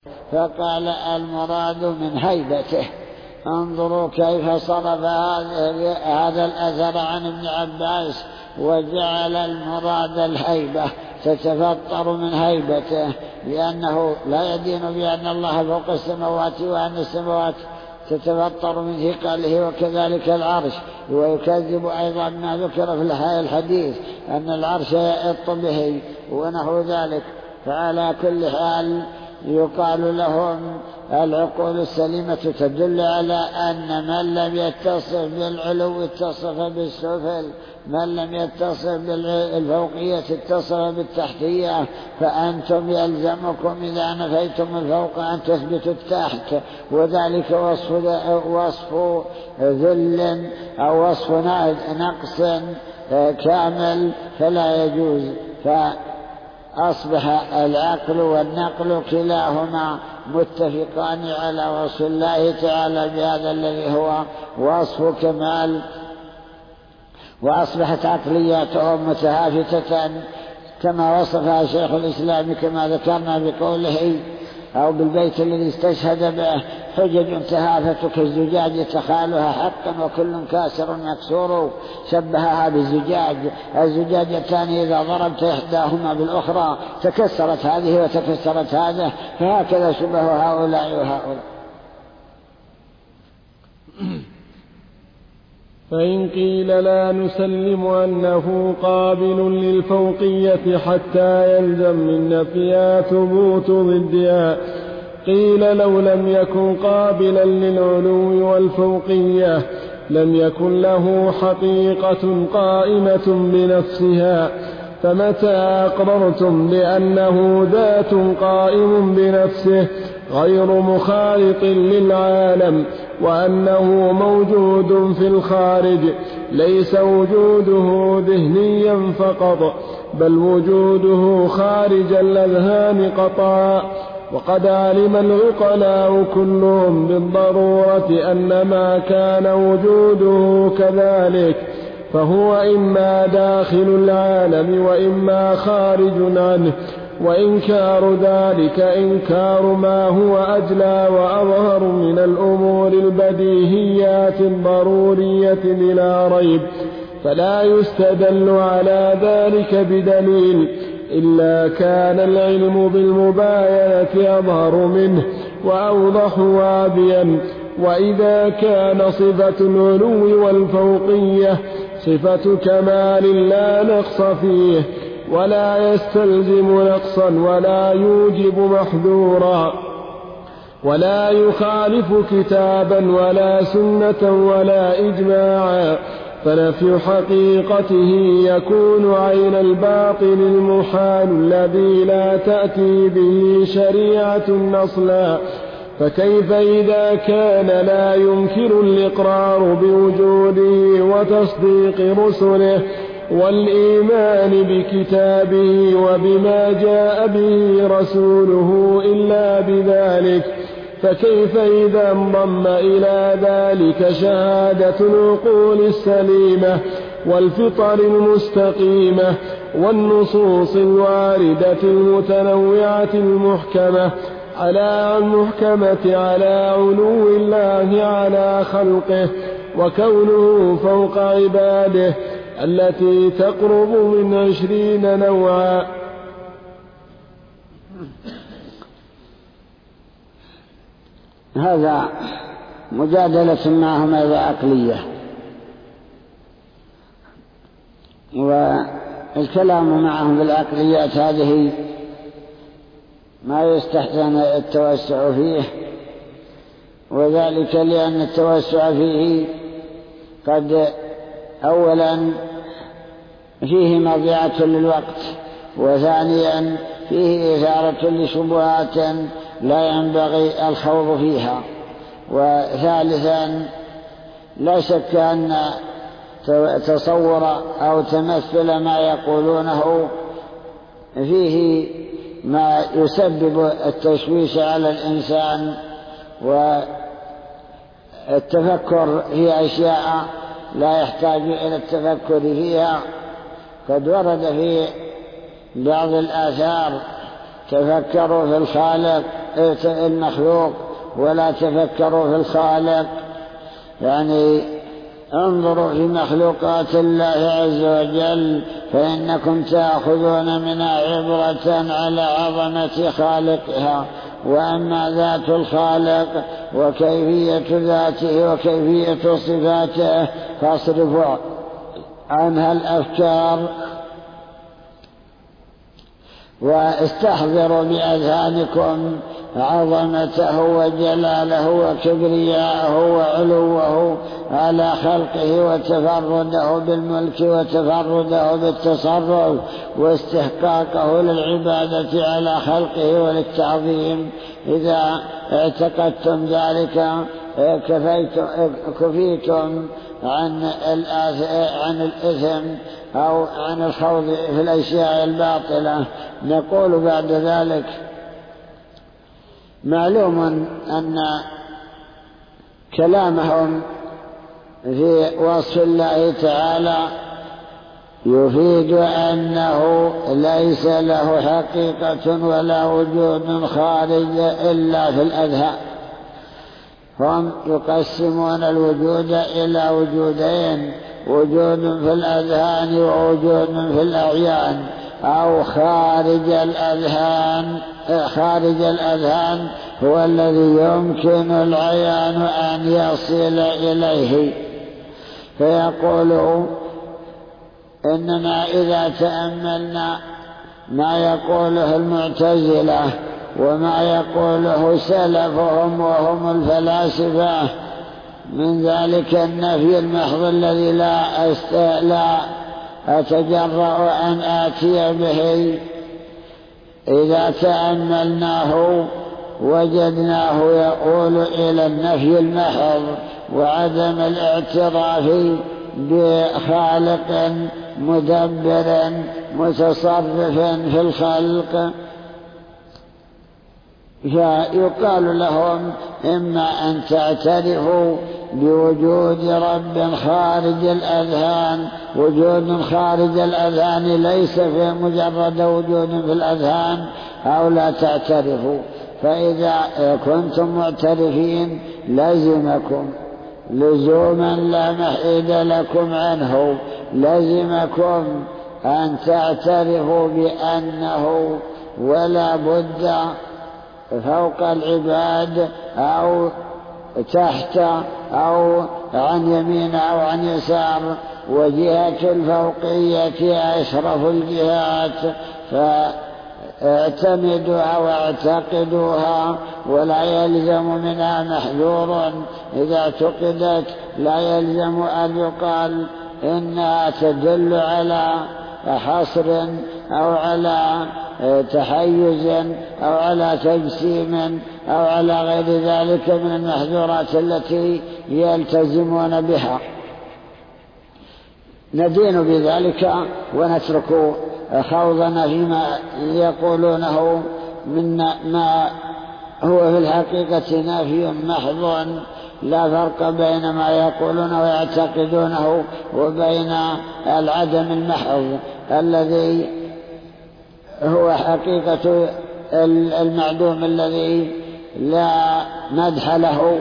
فقال المراد من هيبته. انظروا كيف صرف هذا الأثر عن ابن عباس وجعل المراد الهيبة، تتفطر من هيبته، لأنه لا يدين بأن الله فوق السماوات وأن السماوات تتفطر من ثقله، وكذلك العرش. ويكذب أيضا ما ذكر في الحديث أن العرش يئط به ونحو ذلك. فعلى كل حال يقال لهم العقول السليمة تدل على أن من لم يتصف بالعلو اتصف بالسفل، من لم يتصف بالفوقية اتصف بالتحتية. فأنتم يلزمكم إذا نفيتم الفوق أن تثبتوا التحت، وذلك وصف ذل أو وصف نقص كامل فلا يجوز. أصبح العقل والنقل كلاهما متفقان على وصف الله تعالى بهذا الذي هو وصف كمال، وأصبحت عقلياتهم متهافتة كما وصفها شيخ الإسلام كما ذكرنا بقوله أو بالبيت الذي استشهد به: حجج تهافت كالزجاج تخالها حقا وكل كاسر مكسور. شبهها بالزجاج، الزجاجتان إذا ضربت إحداهما بالأخرى تكسرت هذه وتكسرت هذه، فهكذا شبه هؤلاء وهؤلاء. فإن قيل لا نسلم أنه قابل للفوقية حتى يلزم من نفيها ثبوت ضدها، قيل لو لم يكن قابلا للعلو والفوقية لم يكن له حقيقة قائمة بنفسها، فمتى أقررتم بأنه ذات قائم بنفسه غير مخالط للعالم وأنه موجود في الخارج، ليس وجوده ذهنيا فقط بل وجوده خارج الأذهان قطعا. وقد علم العقلاء كلهم بالضرورة أن ما كان وجوده كذلك فهو إما داخل العالم وإما خارج عنه، وإنكار ذلك إنكار ما هو أجلى وأظهر من الأمور البديهيات الضرورية بلا ريب، فلا يستدل على ذلك بدليل إلا كان العلم بالمباينة أظهر منه وأوضح وابين. وإذا كان صفة العلو والفوقية صفة كمال لا نقص فيه ولا يستلزم نقصا ولا يوجب محذورا ولا يخالف كتابا ولا سنة ولا إجماعا، فنفي حقيقته يكون عين الباطل المحال الذي لا تأتي به شريعة أصلا. فكيف إذا كان لا يمكن الإقرار بوجوده وتصديق رسله والإيمان بكتابه وبما جاء به رسوله إلا بذلك؟ فكيف إذا انضم إلى ذلك شهادة العقول السليمة والفطر المستقيمة والنصوص الواردة المتنوعة المحكمة على علو الله على خلقه وكونه فوق عباده التي تقرب من 20 نوعا. هذا مجادلة معهم إذا عقلية، والكلام معهم بالعقليات هذه ما يستحسن التوسع فيه، وذلك لأن التوسع فيه قد أولا فيه مضيعة للوقت، وثانيا فيه إثارة لشبهات لا ينبغي الخوض فيها، وثالثا لا شك أن تصور أو تمثل ما يقولونه فيه ما يسبب التشويش على الإنسان والتفكر في أشياء لا يحتاج إلى التفكر فيها. قد ورد في بعض الآثار: تفكروا في الخالق المخلوق ولا تفكروا في الخالق. يعني انظروا في مخلوقات الله عز وجل فإنكم تأخذون منها عبرة على عظمة خالقها. وأما ذات الخالق وكيفية ذاته وكيفية صفاته فاصرفوا عنها الأفكار واستحضروا بأذهانكم عظمته وجلاله وكبرياءه وعلوه على خلقه وتفرده بالملك وتفرده بالتصرف واستحقاقه للعبادة على خلقه وللتعظيم. إذا اعتقدتم ذلك كفيتم عن الإثم أو عن الخوض في الأشياء الباطلة. نقول بعد ذلك معلوم أن كلامهم في وصف الله تعالى يفيد أنه ليس له حقيقة ولا وجود خارج إلا في الأذهان. هم يقسمون الوجود إلى وجودين: وجود في الأذهان ووجود في الأعيان، أو خارج الأذهان. خارج الأذهان هو الذي يمكن العيان أن يصل إليه. فيقول إننا إذا تأملنا ما يقوله المعتزلة وما يقوله سلفهم وهم الفلاسفة من ذلك النفي المحض الذي لا أتجرأ أن آتي به، إذا تأملناه وجدناه يقول إلى النفي المحض وعدم الاعتراف بخالق مدبر متصرف في الخلق. فيقال لهم إما أن تعترفوا بوجود رب خارج الأذهان، وجود خارج الأذهان ليس في مجرد وجود في الأذهان، أو لا تعترفوا. فإذا كنتم معترفين لزمكم لزوما لا محيد لكم عنه، لزمكم أن تعترفوا بأنه ولا بد فوق العباد أو تحت أو عن يمين أو عن يسار، وجهة الفوقية أشرف الجهات، فاعتمدوها واعتقدوها ولا يلزم منها محذور. إذا اعتقدت لا يلزم أن يقال إنها تدل على حصر أو على تحيز أو على تجسيم أو على غير ذلك من المحذورات التي يلتزمون بها. ندين بذلك ونترك خوضنا فيما يقولونه من ما هو في الحقيقة نفي محض، لا فرق بين ما يقولونه ويعتقدونه وبين العدم المحض الذي هو حقيقة المعدوم الذي لا مدح له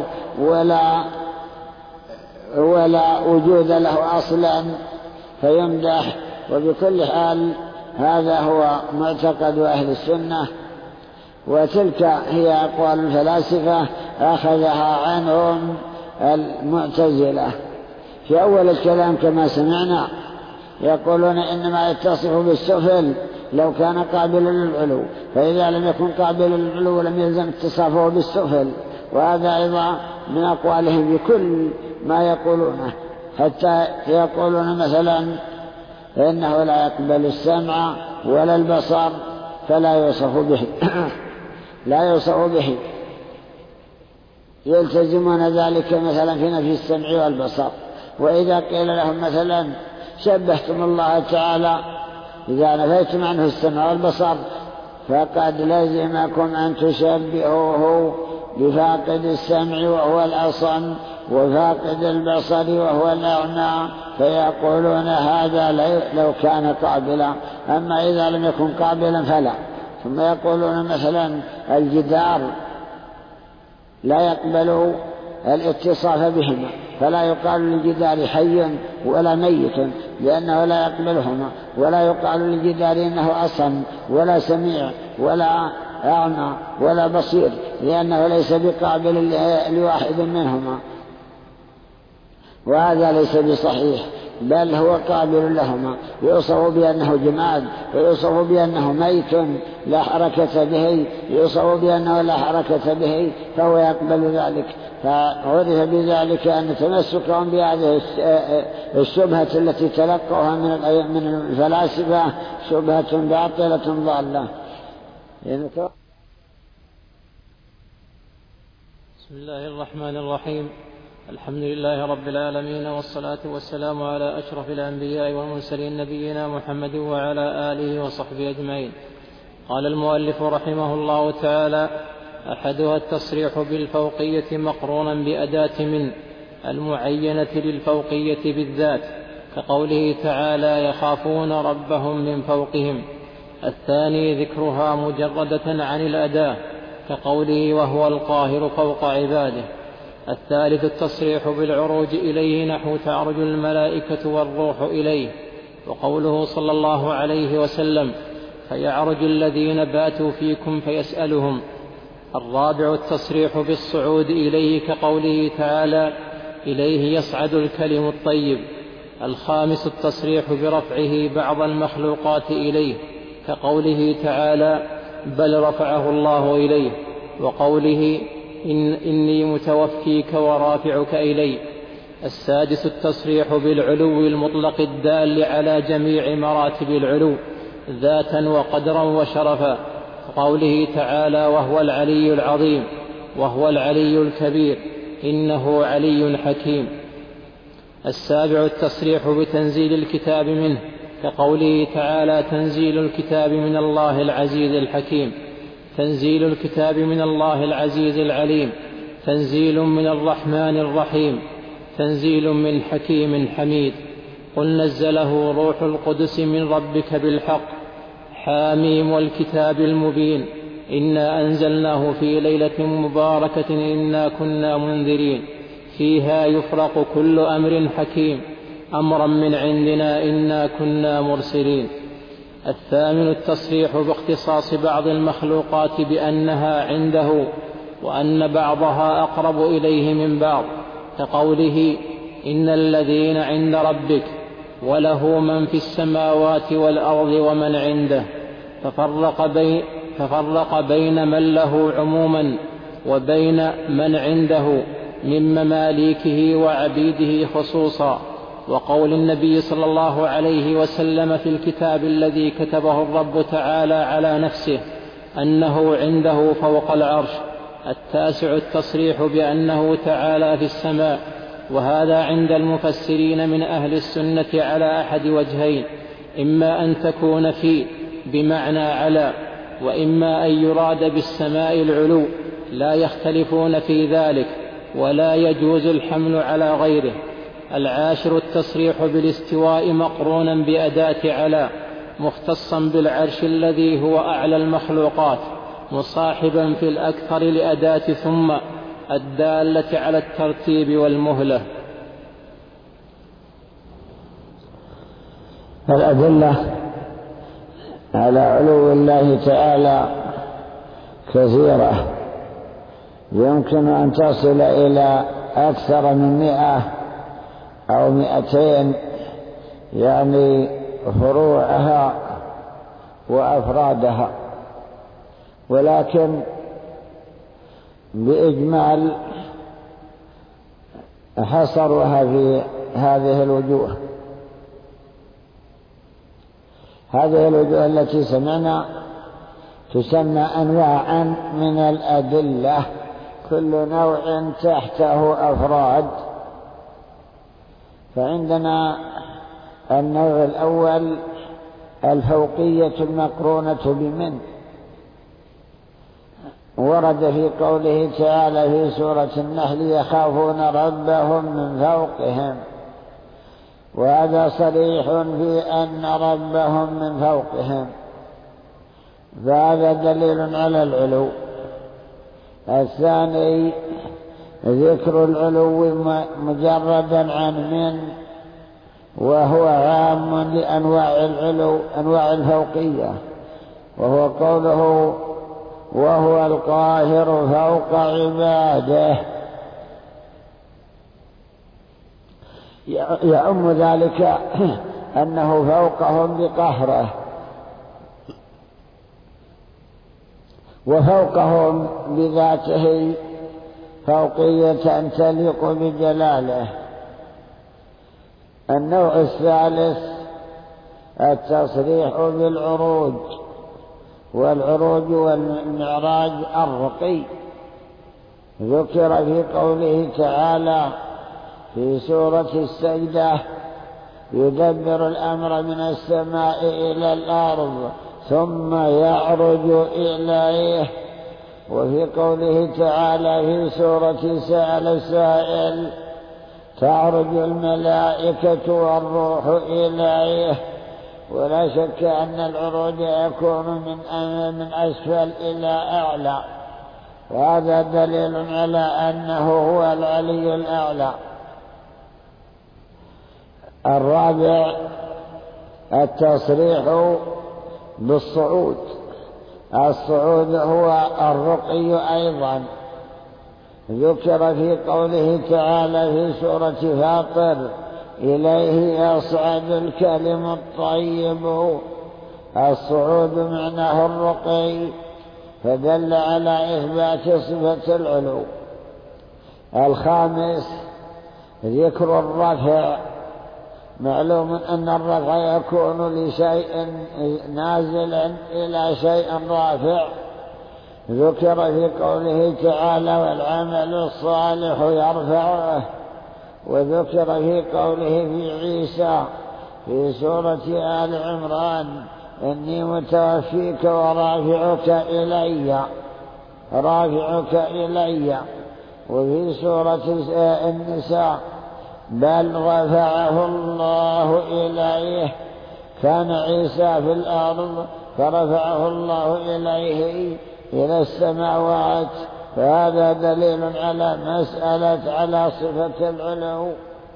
ولا وجود له أصلا فيمدح. وبكل حال هذا هو معتقد أهل السنة، وتلك هي أقوال الفلاسفة أخذها عنهم المعتزلة. في أول الكلام كما سمعنا يقولون إنما يتصف بالسفل لو كان قابلا للعلو، فإذا لم يكن قابلا للعلو لم يلزم اتصافه بالسفل. وهذا أيضا من أقوالهم بكل ما يقولونه، حتى يقولون مثلا إنه لا يقبل السمع ولا البصر فلا يوصف به لا يوصف به. يلتزمون ذلك مثلا في نفي السمع والبصر. وإذا قيل لهم مثلا شبهتم الله تعالى إذا نفيتم عنه السمع والبصر فقد لزمكم أن تشبهوه بفاقد السمع وهو الأصم وفاقد البصر وهو الأعمى، فيقولون هذا لو كان قابلا، أما إذا لم يكن قابلا فلا. ثم يقولون مثلا الجدار لا يقبل الاتصاف بهما، فلا يقال للجدار حي ولا ميت لأنه لا يقبلهما، ولا يقال للجدار إنه أصم ولا سميع ولا أعمى ولا بصير لأنه ليس بقابل لواحد منهما، وهذا ليس بصحيح، بل هو قابل لهما، يوصف بأنه جماد ويوصف بأنه ميت لا حركة به، يوصف بأنه لا حركة به، فهو يقبل ذلك. فعرف بذلك أن تمسكهم بهذه الشبهة التي تلقوها من الفلاسفة شبهة باطلة ضالة. بسم الله الرحمن الرحيم. الحمد لله رب العالمين، والصلاة والسلام على أشرف الأنبياء والمرسلين نبينا محمد وعلى آله وصحبه أجمعين. قال المؤلف رحمه الله تعالى: أحدها التصريح بالفوقية مقرونا بأداة من المعينة للفوقية بالذات، كقوله تعالى: يخافون ربهم من فوقهم. الثاني ذكرها مجردة عن الأداة، كقوله: وهو القاهر فوق عباده. الثالث التصريح بالعروج إليه، نحو تعرج الملائكة والروح إليه، وقوله صلى الله عليه وسلم: فيعرج الذين باتوا فيكم فيسألهم. الرابع التصريح بالصعود إليه، كقوله تعالى: إليه يصعد الكلم الطيب. الخامس التصريح برفعه بعض المخلوقات إليه، كقوله تعالى: بل رفعه الله إليه، وقوله: إني متوفيك ورافعك إلي. السادس التصريح بالعلو المطلق الدال على جميع مراتب العلو ذاتا وقدرا وشرفا، كقوله تعالى: وهو العلي العظيم، وهو العلي الكبير، إنه علي حكيم. السابع التصريح بتنزيل الكتاب منه، كقوله تعالى: تنزيل الكتاب من الله العزيز الحكيم. تنزيل الكتاب من الله العزيز العليم، تنزيل من الرحمن الرحيم، تنزيل من حكيم حميد. قل نزله روح القدس من ربك بالحق. حاميم والكتاب المبين، إنا أنزلناه في ليلة مباركة إنا كنا منذرين فيها يفرق كل أمر حكيم أمرا من عندنا إنا كنا مرسلين. الثامن التصريح باختصاص بعض المخلوقات بأنها عنده، وأن بعضها أقرب إليه من بعض، كقوله: إن الذين عند ربك وله من في السماوات والأرض ومن عنده. ففرق بين من له عموما وبين من عنده من مماليكه وعبيده خصوصا. وقول النبي صلى الله عليه وسلم في الكتاب الذي كتبه الرب تعالى على نفسه أنه عنده فوق العرش. التاسع التصريح بأنه تعالى في السماء، وهذا عند المفسرين من أهل السنة على أحد وجهين: إما أن تكون في بمعنى على، وإما أن يراد بالسماء العلو، لا يختلفون في ذلك، ولا يجوز الحمل على غيره. العاشر التصريح بالاستواء مقرونا بأداة على، مختصا بالعرش الذي هو أعلى المخلوقات، مصاحبا في الأكثر لأداة ثم الدالة على الترتيب والمهلة. الأدلة على علو الله تعالى كثيرة، يمكن أن تصل إلى أكثر من 100 أو 200، يعني فروعها وأفرادها، ولكن بإجمال حصرها في هذه الوجوه. هذه الوجوه التي سمعنا تسمى أنواعا من الأدلة، كل نوع تحته أفراد. فعندنا النوع الأول الفوقية المقرونة بمن، ورد في قوله تعالى في سورة النحل: يخافون ربهم من فوقهم، وهذا صريح في أن ربهم من فوقهم. فهذا دليل على العلو. الثاني ذكر العلو مجردا عن من، وهو عام لأنواع العلو أنواع الفوقية، وهو قوله وهو القاهر فوق عباده، يعم ذلك أنه فوقهم بقهره وفوقهم بذاته فوقية تليق بجلاله. النوع الثالث التصريح بالعروج، والعروج والمعراج الرقي ذكر في قوله تعالى في سورة السجدة يدبر الأمر من السماء إلى الأرض ثم يعرج إليه. وفي قوله تعالى في سورة سأل السائل تعرج الملائكة والروح إليه. ولا شك أن العروج يكون من أسفل إلى أعلى، وهذا دليل على أنه هو العلي الأعلى. الرابع التصريح بالصعود. الصعود هو الرقي أيضا، ذكر في قوله تعالى في سورة فاطر إليه يصعد الكلم الطيب. الصعود معناه الرقي، فدل على إثبات صفة العلو. الخامس ذكر الرفع. معلوم أن الرفع يكون لشيء نازل إلى شيء رافع، ذكر في قوله تعالى والعمل الصالح يرفعه. وذكر في قوله في عيسى في سورة آل عمران إني متوفيك ورافعك إلي. وفي سورة النساء بل رفعه الله إليه. كان عيسى في الأرض فرفعه الله إليه إلى السماوات، فهذا دليل على صفة العلو.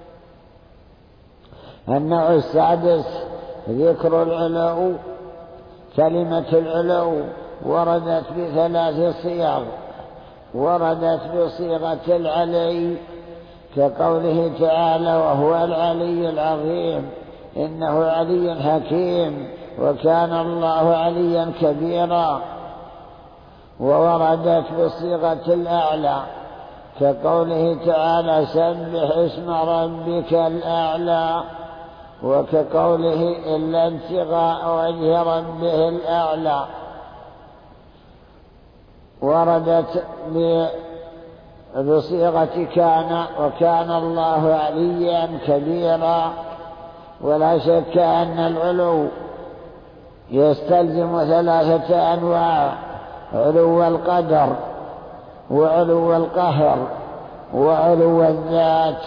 النوع السادس ذكر العلو. كلمة العلو وردت بثلاث صيغ. وردت بصيغة العلي كقوله تعالى وهو العلي العظيم إنه علي حكيم وكان الله عليا كبيرا. ووردت بصيغة الأعلى كقوله تعالى سبح اسم ربك الأعلى، وكقوله إلا ابتغاء وجه ربه الأعلى. وردت بصيغة كان وكان الله عليا كبيرا. ولا شك أن العلو يستلزم ثلاثة أنواع: علو القدر وعلو القهر وعلو الذات.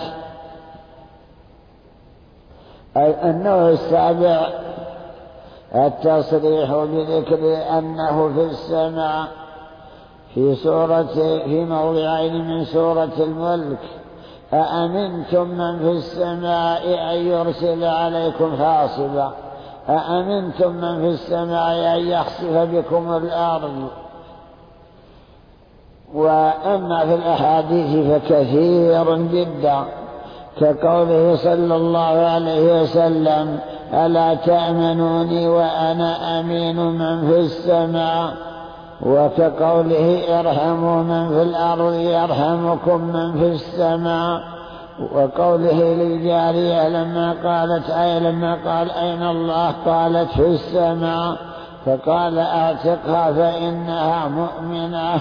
النوع السابع التصريح بذكر أنه في السماء في موضعين من سورة الملك: أأمنتم من في السماء أن يرسل عليكم حاصبا، أأمنتم من في السماء أن يخسف بكم الأرض. وأما في الأحاديث فكثير جدا، كقوله صلى الله عليه وسلم ألا تأمنوني وأنا أمين من في السماء، وكقوله ارحموا من في الأرض يرحمكم من في السماء، وقوله للجارية لما قال أين الله قالت في السماء، فقال اعتقها فإنها مؤمنة.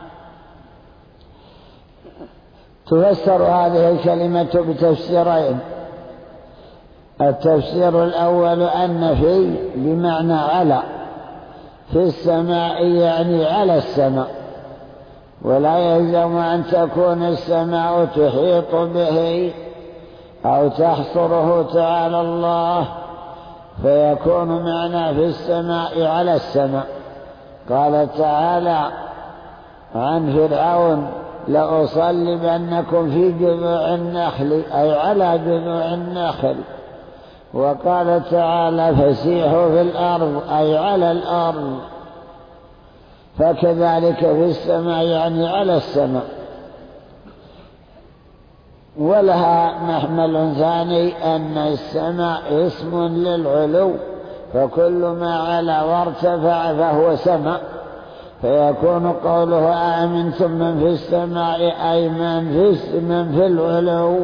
تفسر هذه الكلمة بتفسيرين: التفسير الأول أن في بمعنى على، في السماء يعني على السماء، ولا يلزم أن تكون السماء تحيط به أو تحصره تعالى الله، فيكون معنى في السماء على السماء. قال تعالى عن فرعون لأصلبنكم في جذوع النخل أي على جذوع النخل. وقال تعالى فسيحوا في الأرض أي على الأرض. فكذلك في السماء يعني على السماء. ولها محمل ثاني أن السماء اسم للعلو، فكل ما علا وارتفع فهو سماء، فيكون قوله آمنتم من في السماء أي من في العلو.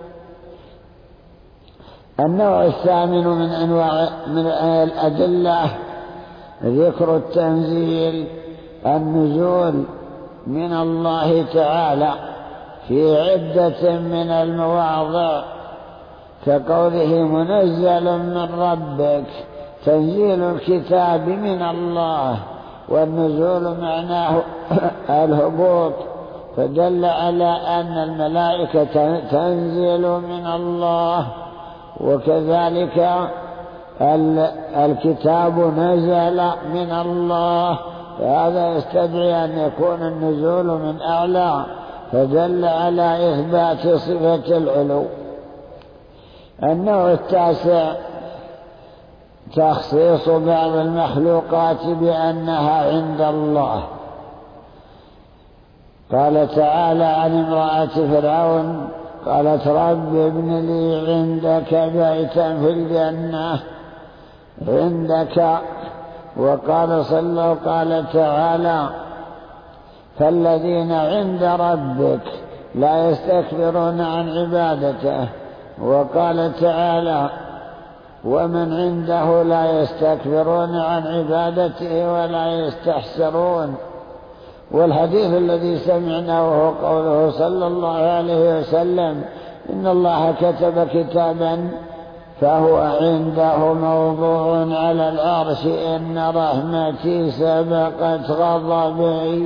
النوع الثامن من الأدلة ذكر التنزيل، النزول من الله تعالى في عدة من المواضع، كقوله منزل من ربك، تنزيل الكتاب من الله، والنزول معناه الهبوط، فدل على أن الملائكة تنزل من الله. وكذلك الكتاب نزل من الله، فهذا يستدعي أن يكون النزول من أعلى، فدل على إثبات صفة العلو. النوع التاسع تخصيص بعض المخلوقات بأنها عند الله. قال تعالى عن امرأة فرعون قالت رب ابن لي عندك بيتا في الجنة عندك. وقال تعالى فالذين عند ربك لا يستكبرون عن عبادته. وقال تعالى ومن عنده لا يستكبرون عن عبادته ولا يستحسرون. والحديث الذي سمعناه وهو قوله صلى الله عليه وسلم إن الله كتب كتابا فهو عنده موضوع على العرش إن رحمتي سبقت غضبي.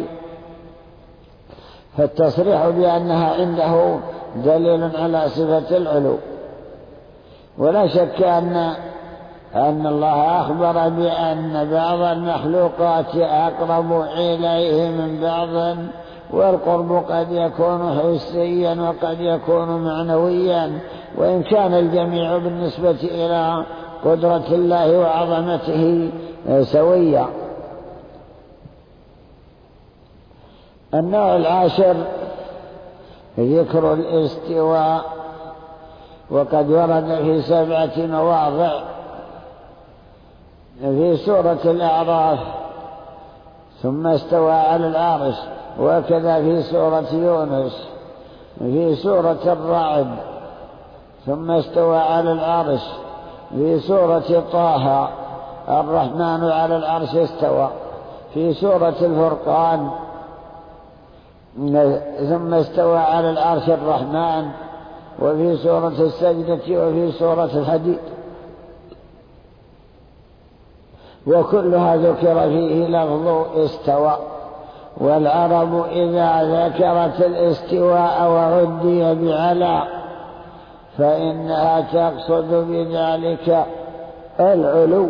فالتصريح بأنها عنده دليل على صفة العلو. ولا شك أن الله أخبر بأن بعض المخلوقات أقرب إليه من بعض، والقرب قد يكون حسيا وقد يكون معنويا، وإن كان الجميع بالنسبة إلى قدرة الله وعظمته سويا. النوع العاشر ذكر الاستواء، وقد ورد في 7 مواضع في سورة الأعراف ثم استوى على العرش، وكذا في سورة يونس، في سورة الرعد ثم استوى على العرش، في سورة طه الرحمن على العرش استوى، في سورة الفرقان ثم استوى على العرش الرحمن، وفي سورة السجدة وفي سورة الحديد. وكلها ذكر فيه لفظ استوى. والعرب إذا ذكرت الاستواء وعدي بعلى فإنها تقصد بذلك العلو.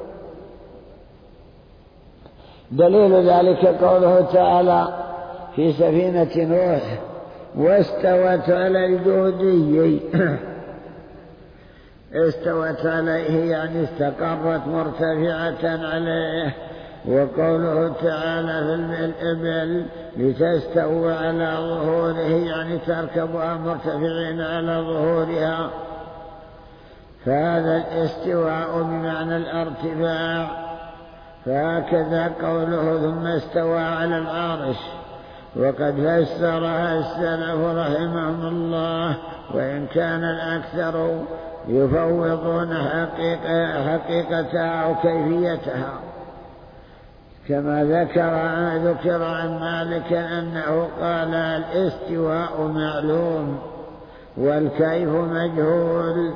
دليل ذلك قوله تعالى في سفينة نوح واستوت على الجودي. استوت عليه يعني استقرت مرتفعة عليه. وقوله تعالى في الإبل لتستوى على ظهوره يعني تركبها مرتفعين على ظهورها، فهذا الاستواء بمعنى الارتفاع. فهكذا قوله ثم استوى على العرش، وقد فسرها السلف رحمهم الله، وإن كان الأكثر يفوضون حقيقتها أو كيفيتها، كما ذكر عن مالك أنه قال الاستواء معلوم والكيف مجهول،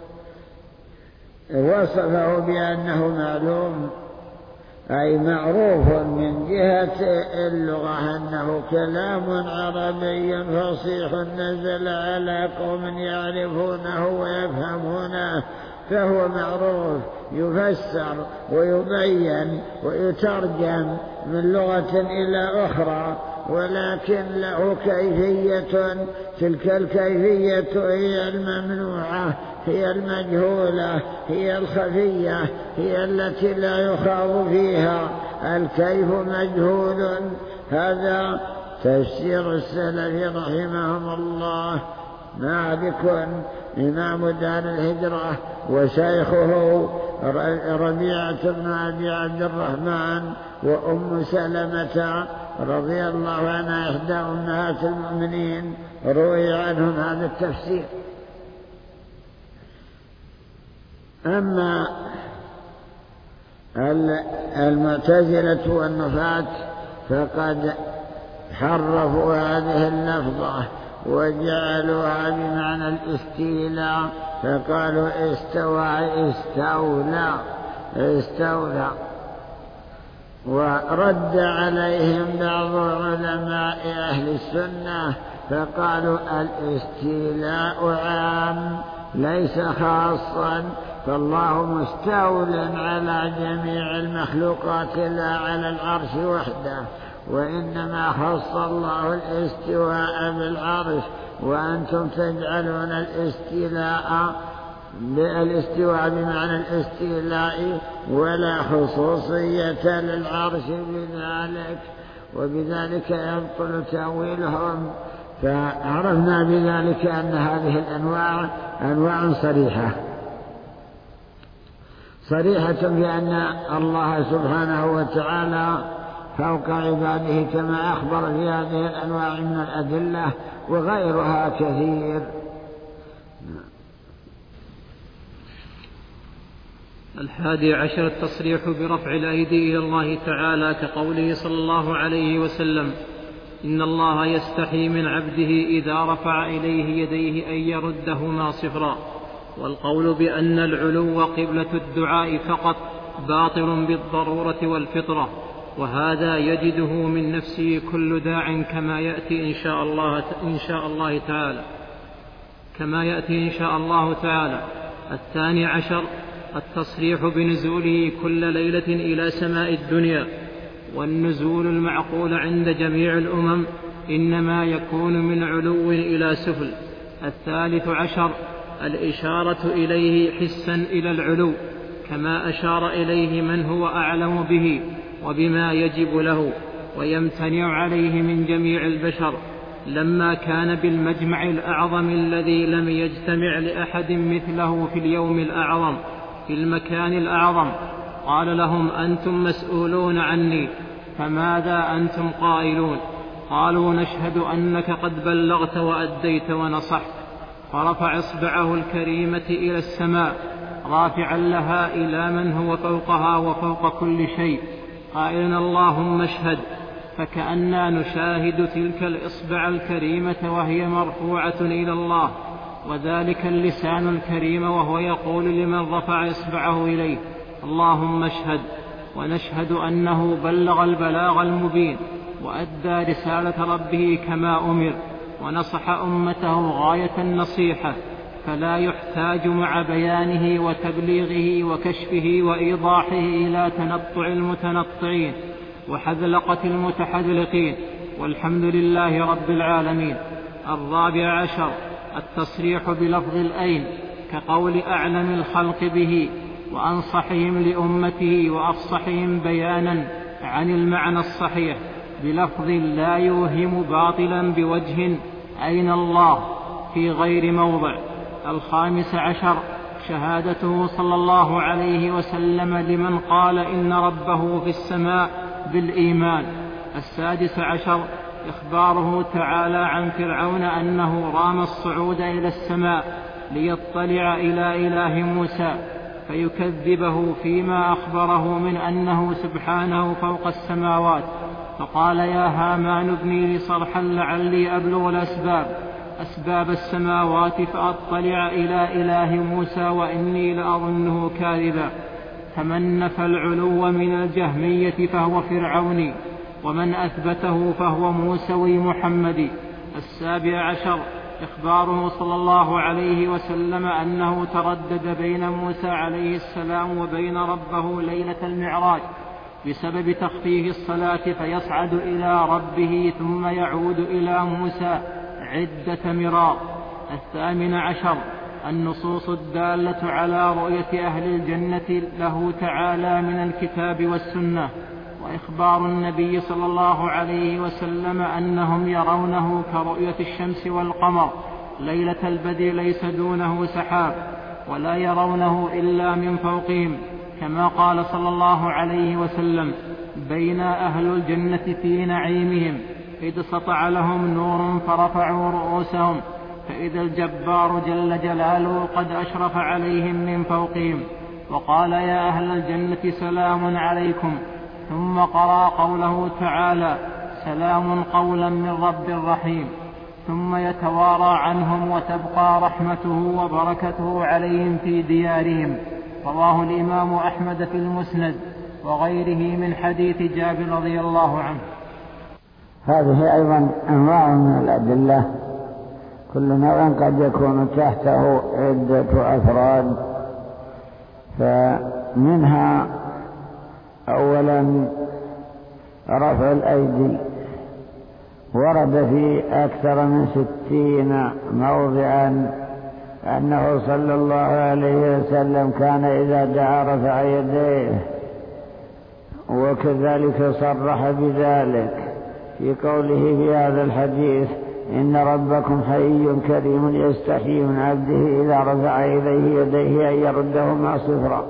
وصفه بأنه معلوم أي معروف من جهة اللغة أنه كلام عربي فصيح نزل على قوم يعرفونه ويفهمونه، فهو معروف يفسر ويبين ويترجم من لغة إلى أخرى، ولكن له كيفية، تلك الكيفية هي الممنوعة، هي المجهولة، هي الخفية، هي التي لا يخاض فيها، الكيف مجهول. هذا تفسير السلف رحمهم الله. مالك إمام دار الهجرة وشيخه ربيعة بن أبي عبد الرحمن وأم سلمة رضي الله عنها إحدى أمهات المؤمنين روي عنهم هذا التفسير. أما المعتزلة والنفاة فقد حرفوا هذه اللفظة وجعلوها بمعنى الاستيلاء، فقالوا استولى. ورد عليهم بعض علماء أهل السنة فقالوا الاستيلاء عام ليس خاصا، فالله مستول على جميع المخلوقات لا على العرش وحده، وإنما خص الله الاستواء بالعرش، وأنتم تجعلون الاستواء بمعنى الاستيلاء ولا خصوصية للعرش بذلك، وبذلك يبطل تأويلهم. فعرفنا بذلك أن هذه الأنواع أنواع صريحة بأن الله سبحانه وتعالى فوق عباده كما أخبر في هذه الأنواع من الأدلة، وغيرها كثير. 11 التصريح برفع الأيدي إلى الله تعالى كقوله صلى الله عليه وسلم: إن الله يستحي من عبده إذا رفع إليه يديه أن يردهما صفرا. والقول بأن العلو قبلة الدعاء فقط باطل بالضرورة والفطرة، وهذا يجده من نفسه كل داع كما يأتي إن شاء الله تعالى. 12 التصريح بنزوله كل ليلة إلى سماء الدنيا، والنزول المعقول عند جميع الأمم إنما يكون من علو إلى سفل. 13 الإشارة إليه حسا إلى العلو، كما أشار إليه من هو أعلم به وبما يجب له ويمتنع عليه من جميع البشر، لما كان بالمجمع الأعظم الذي لم يجتمع لأحد مثله في اليوم الأعظم في المكان الأعظم. قال لهم: أنتم مسؤولون عني، فماذا أنتم قائلون؟ قالوا: نشهد أنك قد بلغت وأديت ونصحت. فرفع إصبعه الكريمة إلى السماء رافعا لها إلى من هو فوقها وفوق كل شيء قائلا: اللهم اشهد. فكأننا نشاهد تلك الإصبع الكريمة وهي مرفوعة إلى الله، وذلك اللسان الكريم وهو يقول لمن رفع إصبعه إليه: اللهم اشهد. ونشهد أنه بلغ البلاغ المبين وأدى رسالة ربه كما أمر، ونصح أمته غاية النصيحة، فلا يحتاج مع بيانه وتبليغه وكشفه وإيضاحه إلى تنطع المتنطعين وحذلقة المتحذلقين، والحمد لله رب العالمين. 14 التصريح بلفظ الأين كقول أعلم الخلق به وأنصحهم لأمته وأفصحهم بيانا عن المعنى الصحيح، بلفظ لا يوهم باطلا بوجه أين الله في غير موضع. 15 شهادته صلى الله عليه وسلم لمن قال إن ربه في السماء بالإيمان. 16 إخباره تعالى عن فرعون أنه رام الصعود إلى السماء ليطلع إلى إله موسى فيكذبه فيما أخبره من أنه سبحانه فوق السماوات، فقال: يا هامان ابني لي صرحا لعلي أبلغ أسباب السماوات فأطلع إلى إله موسى وإني لأظنه كاذبا. فمن نفى العلو من الجهمية فهو فرعوني، ومن أثبته فهو موسوي محمدي. 17 إخباره صلى الله عليه وسلم أنه تردد بين موسى عليه السلام وبين ربه ليلة المعراج بسبب تخفيف الصلاة فيصعد إلى ربه ثم يعود إلى موسى عدة مرار. 18 النصوص الدالة على رؤية أهل الجنة له تعالى من الكتاب والسنة، وإخبار النبي صلى الله عليه وسلم أنهم يرونه كرؤية الشمس والقمر ليلة البدر ليس دونه سحاب، ولا يرونه إلا من فوقهم، كما قال صلى الله عليه وسلم: بين أهل الجنة في نعيمهم إذ سطع لهم نور فرفعوا رؤوسهم فإذا الجبار جل جلاله قد أشرف عليهم من فوقهم، وقال: يا أهل الجنة سلام عليكم، ثم قرأ قوله تعالى: سلام قولا من رب رحيم، ثم يتوارى عنهم وتبقى رحمته وبركته عليهم في ديارهم. رواه الإمام أحمد في المسند وغيره من حديث جابر رضي الله عنه. هذه أيضا أنواع من الأدلة، كل نوع قد يكون تحته عدة أفراد. فمنها أولا رفع الأيدي، ورد في أكثر من 60 موضعا أنه صلى الله عليه وسلم كان إذا دعا رفع يديه، وكذلك صرح بذلك في قوله في هذا الحديث: إن ربكم حي كريم يستحيي من عبده إذا رفع إليه يديه أن يردهما صفرا.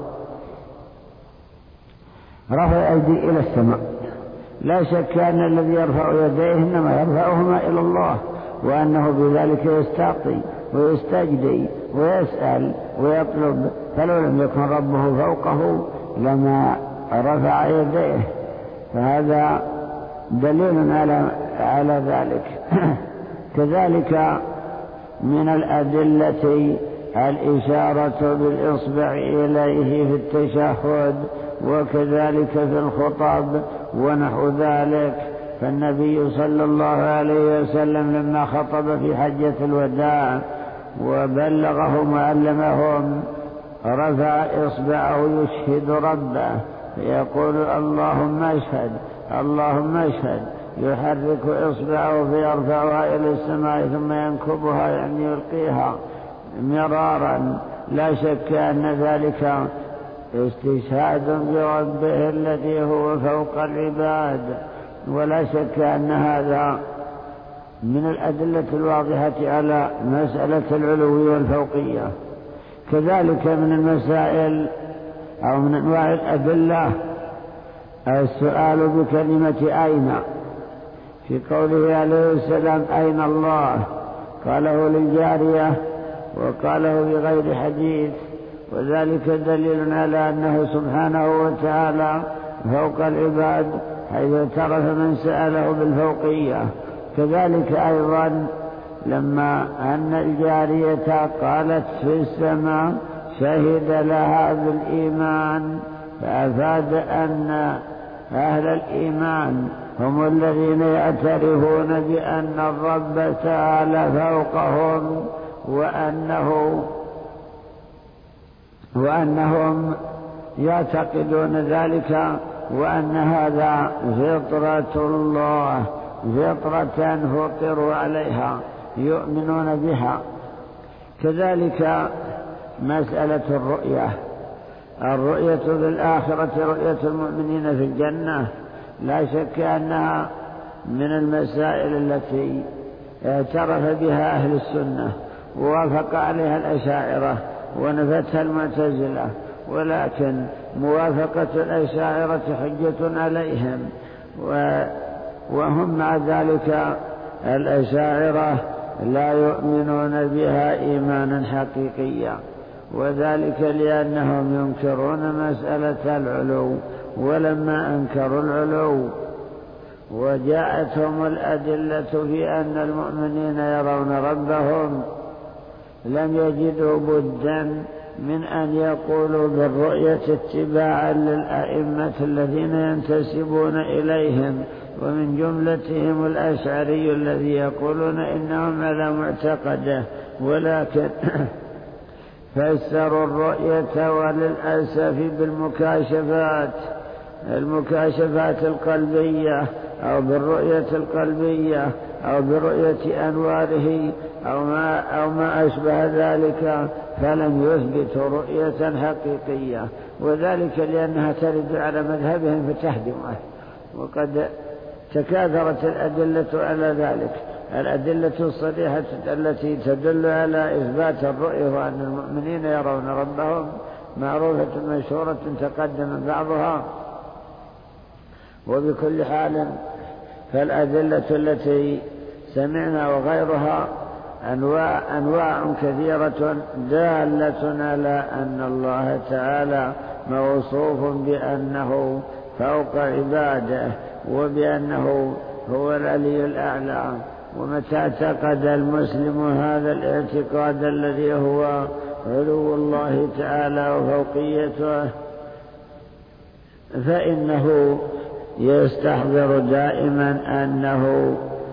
رفع الأيدي إلى السماء، لا شك أن الذي يرفع يديه إنما يرفعهما إلى الله، وأنه بذلك يستعطي ويستجدي ويسأل ويطلب، فلو لم يكن ربه فوقه لما رفع يديه، فهذا دليل على ذلك. كذلك من الأدلة الإشارة بالإصبع إليه في التشهد، وكذلك في الخطب ونحو ذلك. فالنبي صلى الله عليه وسلم لما خطب في حجة الوداع وبلغهم وعلمهم رفع إصبعه يشهد ربه فيقول: اللهم اشهد اللهم اشهد، يحرك إصبعه فيرفعها إلى السماء ثم ينكبها، يعني يلقيها مرارا. لا شك أن ذلك استشهاد بربه الذي هو فوق العباد، ولا شك أن هذا من الأدلة الواضحة على مسألة العلو والفوقية. كذلك من المسائل أو من أنواع الأدلة السؤال بكلمة أين، في قوله عليه السلام: أين الله؟ قاله للجارية وقاله بغير حديث، وذلك دليل على أنه سبحانه وتعالى فوق العباد، حيث اعترف من سأله بالفوقية. كذلك أيضا لما أن الجارية قالت في السماء شهد لها بالإيمان، فأفاد أن أهل الإيمان هم الذين يعترفون بأن الرب تعالى فوقهم، وأنهم يعتقدون ذلك، وأن هذا فطرة الله، فطرة فطروا عليها يؤمنون بها. كذلك مسألة الرؤية في الآخرة، رؤية المؤمنين في الجنة، لا شك أنها من المسائل التي اعترف بها أهل السنة ووافق عليها الأشاعرة ونفتها المعتزلة، ولكن موافقة الأشاعرة حجة عليهم، وهم مع ذلك الأشاعرة لا يؤمنون بها إيمانا حقيقيا، وذلك لأنهم ينكرون مسألة العلو. ولما أنكروا العلو وجاءتهم الأدلة في أن المؤمنين يرون ربهم، لم يجدوا بدا من أن يقولوا بالرؤية اتباعا للأئمة الذين ينتسبون إليهم ومن جملتهم الأشعري الذي يقولون إنهم على معتقده، ولكن فسروا الرؤية وللأسف المكاشفات القلبية أو بالرؤية القلبية أو برؤية أنواره أو ما أشبه ذلك، فلم يثبتوا رؤية حقيقية، وذلك لأنها ترد على مذهبهم فتهدمه، وقد تكاثرت الأدلة على ذلك. الأدلة الصريحة التي تدل على إثبات الرؤية وأن المؤمنين يرون ربهم معروفة مشهورة تقدم بعضها. وبكل حال فالأدلة التي سمعنا وغيرها أنواع كثيرة دالة على أن الله تعالى موصوف بأنه فوق عباده وبأنه هو العلي الأعلى. ومتى اعتقد المسلم هذا الاعتقاد الذي هو علو الله تعالى وفوقيته فإنه يستحضر دائما أنه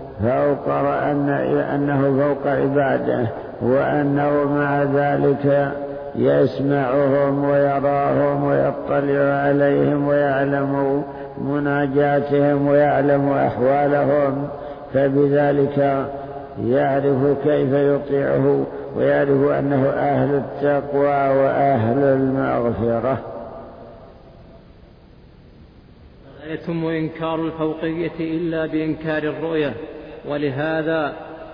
فوق عباده، وأنه مع ذلك يسمعهم ويراهم ويطلع عليهم ويعلم مناجاتهم ويعلم أحوالهم، فبذلك يعرف كيف يطيعه ويعرف أنه أهل التقوى وأهل المغفرة. لا يتم إنكار الفوقية إلا بإنكار الرؤية، ولهذا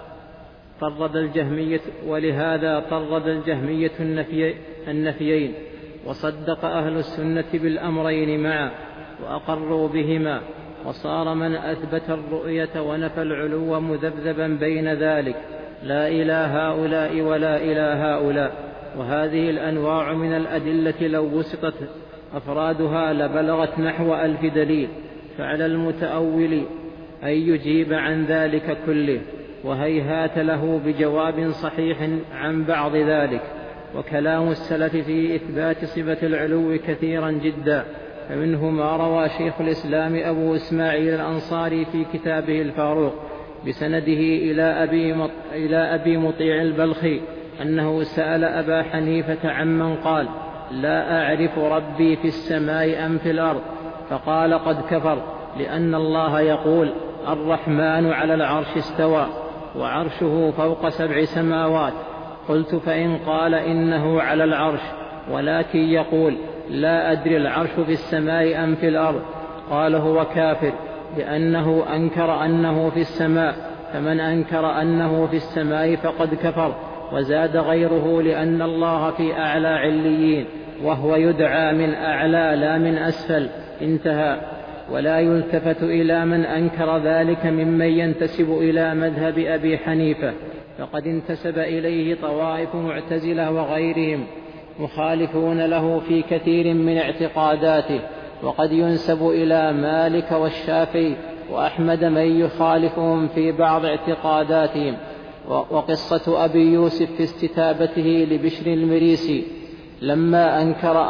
طرد الجهمية النفيين، وصدق أهل السنة بالأمرين معا وأقروا بهما، وصار من أثبت الرؤية ونفى العلو مذبذبا بين ذلك، لا إلى هؤلاء ولا إلى هؤلاء. وهذه الأنواع من الأدلة لو وسطت أفرادها لبلغت نحو 1000 دليل، فعلى المتأول أن يجيب عن ذلك كله، وهيهات له بجواب صحيح عن بعض ذلك. وكلام السلف في إثبات صفة العلو كثيرا جدا، فمنه ما روى شيخ الإسلام أبو إسماعيل الأنصاري في كتابه الفاروق بسنده إلى أبي مطيع البلخي أنه سأل أبا حنيفة عمن قال: لا أعرف ربي في السماء أم في الأرض، فقال: قد كفر، لأن الله يقول: الرحمن على العرش استوى وعرشه فوق 7 سماوات. قلت: فإن قال إنه على العرش ولكن يقول لا أدري العرش في السماء أم في الأرض، قال: هو كافر، لأنه أنكر أنه في السماء، فمن أنكر أنه في السماء فقد كفر. وزاد غيره: لأن الله في أعلى عليين، وهو يدعى من أعلى لا من أسفل، انتهى. ولا يلتفت إلى من أنكر ذلك ممن ينتسب إلى مذهب أبي حنيفة، فقد انتسب إليه طوائف معتزلة وغيرهم مخالفون له في كثير من اعتقاداته، وقد ينسب إلى مالك والشافعي وأحمد من يخالفهم في بعض اعتقاداتهم. وقصة أبي يوسف في استتابته لبشر المريسي لما أنكر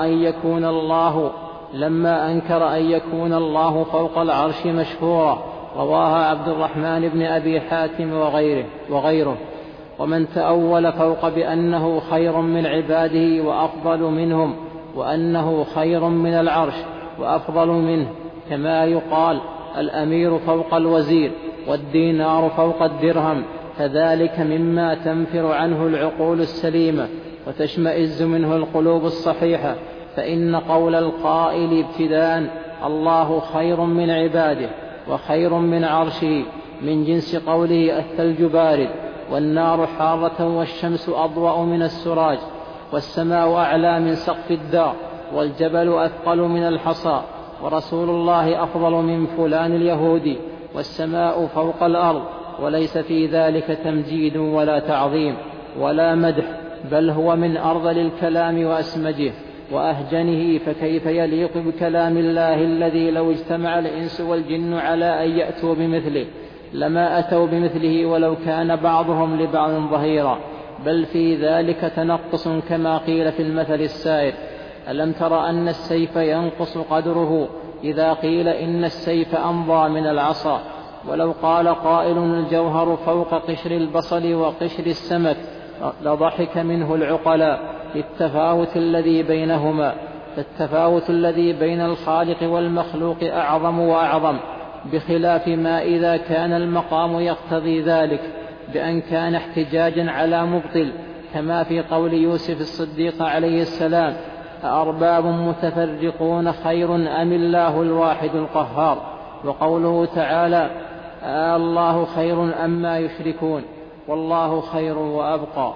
أن يكون الله فوق العرش مشهورة، رواها عبد الرحمن بن أبي حاتم وغيره. ومن تأول فوق بأنه خير من عباده وأفضل منهم، وأنه خير من العرش وأفضل منه، كما يقال: الأمير فوق الوزير والدينار فوق الدرهم، فذلك مما تنفر عنه العقول السليمة وتشمئز منه القلوب الصحيحة. فإن قول القائل ابتداء: الله خير من عباده وخير من عرشه، من جنس قوله: الثلج بارد والنار حارة والشمس أضوأ من السراج، والسماء أعلى من سقف الدار، والجبل أثقل من الحصى، ورسول الله أفضل من فلان اليهودي، والسماء فوق الأرض، وليس في ذلك تمجيد ولا تعظيم ولا مدح، بل هو من أرذل الكلام وأسمجه وأهجنه. فكيف يليق بكلام الله الذي لو اجتمع الإنس والجن على أن يأتوا بمثله لما أتوا بمثله ولو كان بعضهم لبعض ظهيرا، بل في ذلك تنقص كما قيل في المثل السائر: ألم تر أن السيف ينقص قدره إذا قيل إن السيف أمضى من العصا. ولو قال قائل الجوهر فوق قشر البصل وقشر السمك لضحك منه العقلاء للتفاوت الذي بينهما، فالتفاوت الذي بين الخالق والمخلوق أعظم وأعظم، بخلاف ما إذا كان المقام يقتضي ذلك بأن كان احتجاجا على مبطل، كما في قول يوسف الصديق عليه السلام: أأرباب متفرقون خير أم الله الواحد القهار. وقوله تعالى: الله خير أم ما يشركون والله خير وأبقى.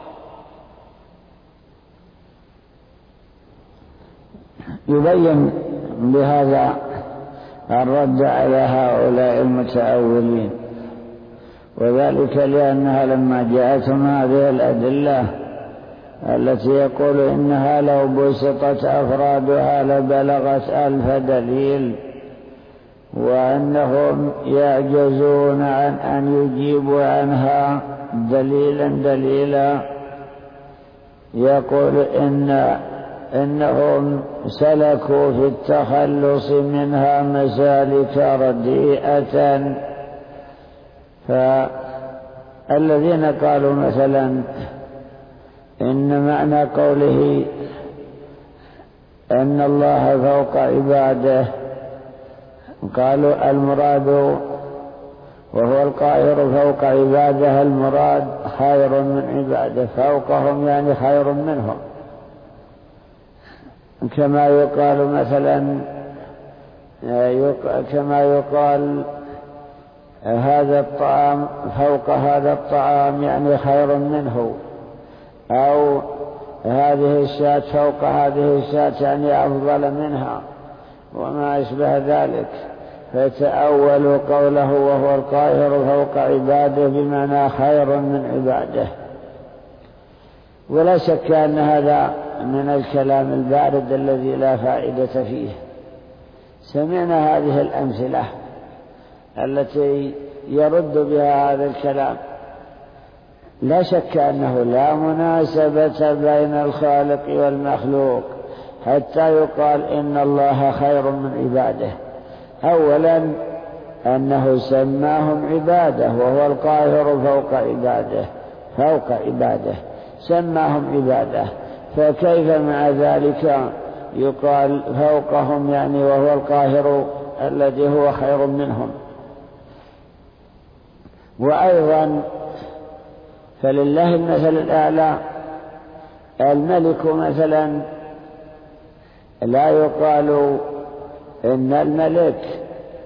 يبين بهذا الرد على هؤلاء المتأولين، وذلك لأنها لما جاءتهم هذه الأدلة التي يقول إنها لو بسطت أفرادها لبلغت 1000 دليل، وأنهم يعجزون عن أن يجيبوا عنها دليلا، يقول إنهم سلكوا في التخلص منها مسالك رديئة. فالذين قالوا مثلا إن معنى قوله إن الله فوق عباده، قالوا المراد وهو القاهر فوق عباده، المراد خير من عباده، فوقهم يعني خير منهم، كما يقال مثلا كما يقال هذا الطعام فوق هذا الطعام يعني خير منه، أو هذه الشاة فوق هذه الشاة يعني أفضل منها، وما أشبه ذلك. فتأولوا قوله وهو القاهر فوق عباده بمعنى خير من عباده. ولا شك أن هذا من الكلام البارد الذي لا فائدة فيه. سمعنا هذه الأمثلة التي يرد بها هذا الكلام، لا شك أنه لا مناسبة بين الخالق والمخلوق حتى يقال إن الله خير من عباده. أولا أنه سماهم عباده، وهو القاهر فوق عباده سماهم عباده، فكيف مع ذلك يقال فوقهم يعني وهو القاهر الذي هو خير منهم؟ وأيضا فلله المثل الأعلى. الملك مثلا لا يقال إن الملك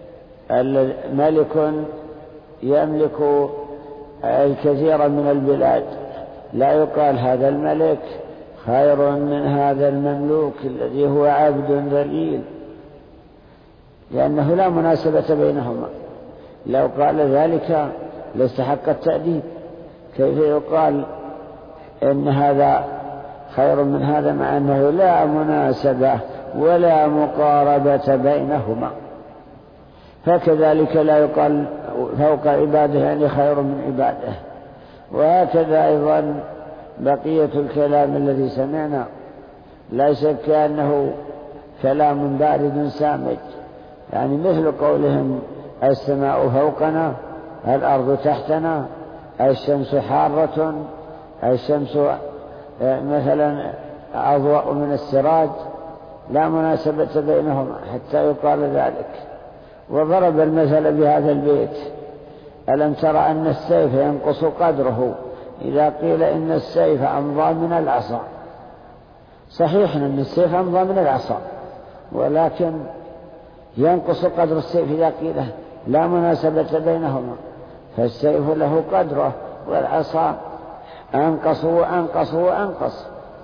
ملك يملك الكثير من البلاد، لا يقال هذا الملك خير من هذا المملوك الذي هو عبد ذليل، لأنه لا مناسبة بينهما. لو قال ذلك لاستحق التأديب. كيف يقال إن هذا خير من هذا مع أنه لا مناسبة ولا مقاربة بينهما؟ فكذلك لا يقال فوق عباده يعني خير من عباده. وهكذا أيضا بقية الكلام الذي سمعنا لا شك أنه كلام بارد سامج، يعني مثل قولهم السماء فوقنا، الأرض تحتنا، الشمس حارة، الشمس مثلا أضواء من السراج، لا مناسبة بينهما حتى يقال ذلك. وضرب المثل بهذا البيت: ألم ترى أن السيف ينقص قدره إذا قيل إن السيف أمضى من العصا؟ صحيح أن السيف أمضى من العصا، ولكن ينقص قدر السيف إذا قيل لا مناسبة بينهما، فالسيف له قدره والعصا أنقص وأنقص وأنقص.